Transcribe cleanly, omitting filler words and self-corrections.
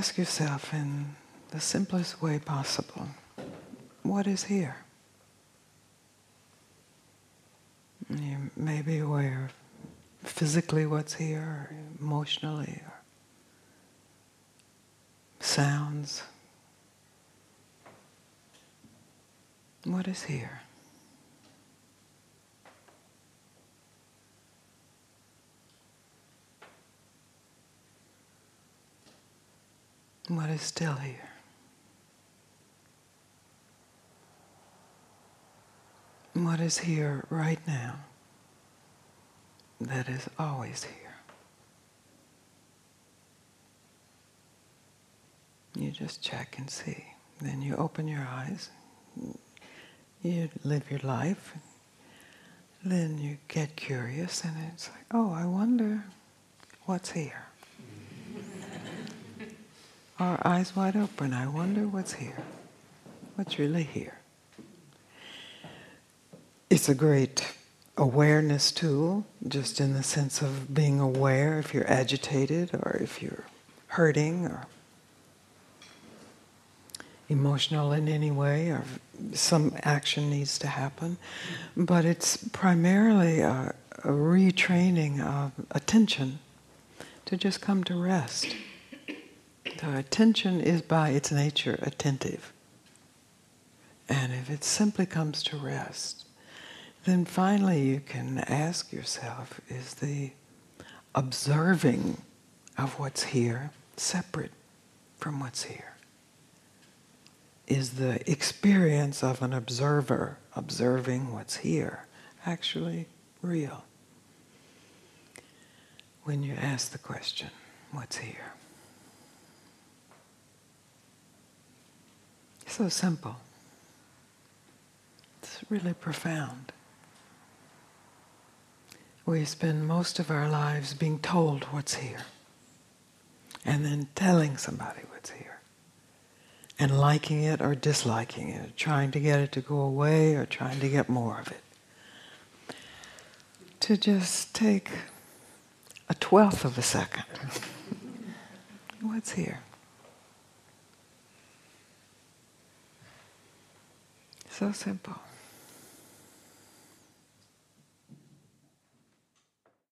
ask yourself in the simplest way possible, what is here? You may be aware of physically what's here, or emotionally, or sounds. What is here? What is still here? What is here right now that is always here? You just check and see. Then you open your eyes. You live your life. Then you get curious and it's like, oh, I wonder what's here. Or eyes wide open, I wonder what's here. What's really here? It's a great awareness tool, just in the sense of being aware if you're agitated or if you're hurting or emotional in any way, or some action needs to happen. But it's primarily a retraining of attention to just come to rest. So attention is by its nature attentive. And if it simply comes to rest, then finally you can ask yourself, is the observing of what's here separate from what's here? Is the experience of an observer observing what's here actually real? When you ask the question, what's here? So simple. It's really profound. We spend most of our lives being told what's here, and then telling somebody what's here, and liking it or disliking it, trying to get it to go away or trying to get more of it. To just take a 1/12 of a second. What's here? So simple.